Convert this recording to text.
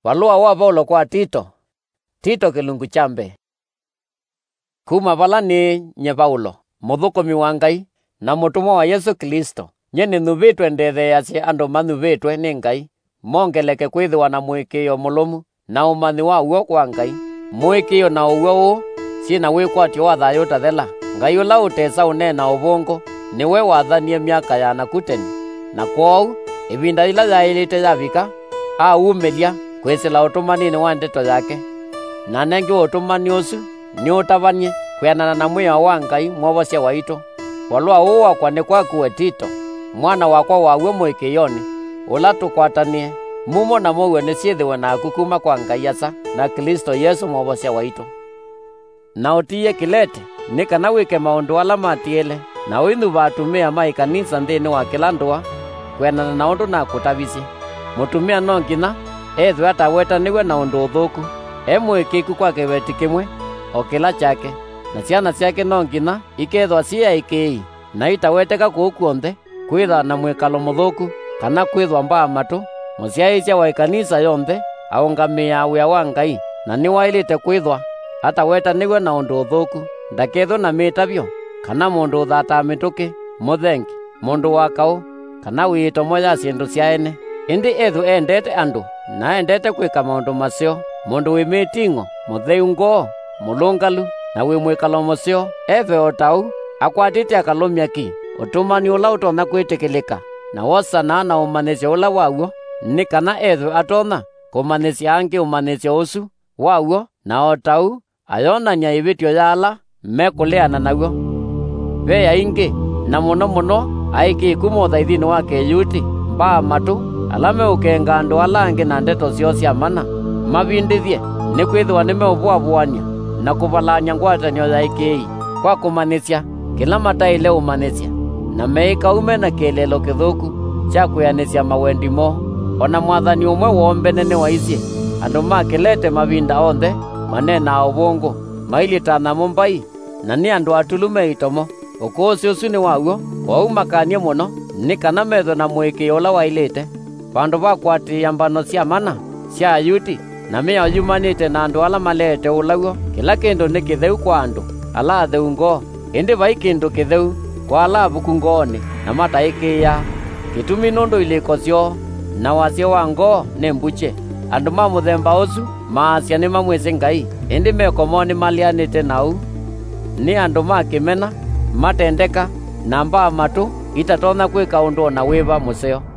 Walua wa Paulo kwa Tito. Tito kilungu chambe. Kuma vala ni nye Paulo, muthukomi wa Ngai na mutumwa wa Yesu Kristo. Nyene nuvitwe ndetheyasye andu manuvitwe ni Ngai, mongeleke kwithiwa na mwikio mulumu na umanyi wa uo kwa Ngai. Mwikio na uo sina wikwatio wa thayo tathela. Ngai ula utesa unena uvungu niwe wathanie miaka ya nakuteni. Na kwou ivinda ila yailite yavika aumelia kwisila utumanini wa ndeto yake. Na nengi utumani usu ni utavanie kwianana na mwiya wa Ngai mwovosya waitu. Walua uu wakwa ni kwakuwe Tito, mwana wakwa wawe mwikiyoni, ula tukwatanie mumo na muwe ni syithiwe naku kuma kwa Ngai asa na Kristo Yesu mwovosya waitu. Na utiye Kilete ni kana wike maundu ala matiele na winu vatumia maikanisa nthini wa kila ndua kwenana na undu na kutavisye. Mutumia no ngina ethwe atawetaniwe na undu uthuku, emwikiku kwa kiveti kimwe o kila chake, na ciana ciake no ngina ikethwa cia ikii na itaweteka kuu kuonthe kwitha na mwikalo muthuku kana kwithwa mbaa matu. Musiaisya wa ikanisa yonthe aungamia wia wa Ngai na ni wailite kwithwa atawetaniwe na undu uthuku, ndakethwe na mitavyo kana mundu uthata mituki, muthengi, mundu wa kau kana wiitomo ya syindu syaene. Indi ethu endete andu na endete kwika maundu masyo, mundu wi miting'o, mutheu ngoo, mulungalu na wi mwikalo musyo eve otau akwatite akalumya ki utumani ula utona kwitikilika na wosana na umanisyo ula waw'o. Ni kana ethu atona kumanisya angi umanisyo usu waw'o na otau ayonanya ivityo yala mekuleana naw'o. Veya ingi na muno muno aiki kumotha ithini wa kiyuti mbaa matu alame ukenga andu alangi na ndeto syo sya mana mavindithye ni kwithwa nimeuvuavuania na kuvalanya ngwatanio ya ikii kwa kumanisya kila mataile umanisya na meika ume na kilelo kithuku cha kuyanisya mawendi mo. Ona mwathani umwe wombene ni waisye andu makilete mavinda onthe manena uvungu mailitana mumbai na ni andu atulume itomo. Ukusi usu ni waw'o waumakanie muno ni kana methwe na mwikio ula wailite vandu vakwatia mbano sya mana sya ayuti na mia yumanite na andu ala malete ulaw'o. Kila kindu ni kitheu kwa andu ala atheu ngoo, indi vai kindu kitheu kwa ala avuku ngooni na mataikia. Kitumi nundu iliko syo na wasyo wa ngoo ni mbuche. Andu ma muthemba usu maasya ni mamwisi Ngai, indi mekomoni malianite nau ni andu makimena matendeka na mbaa matu itatona kwika undu na wiva museo.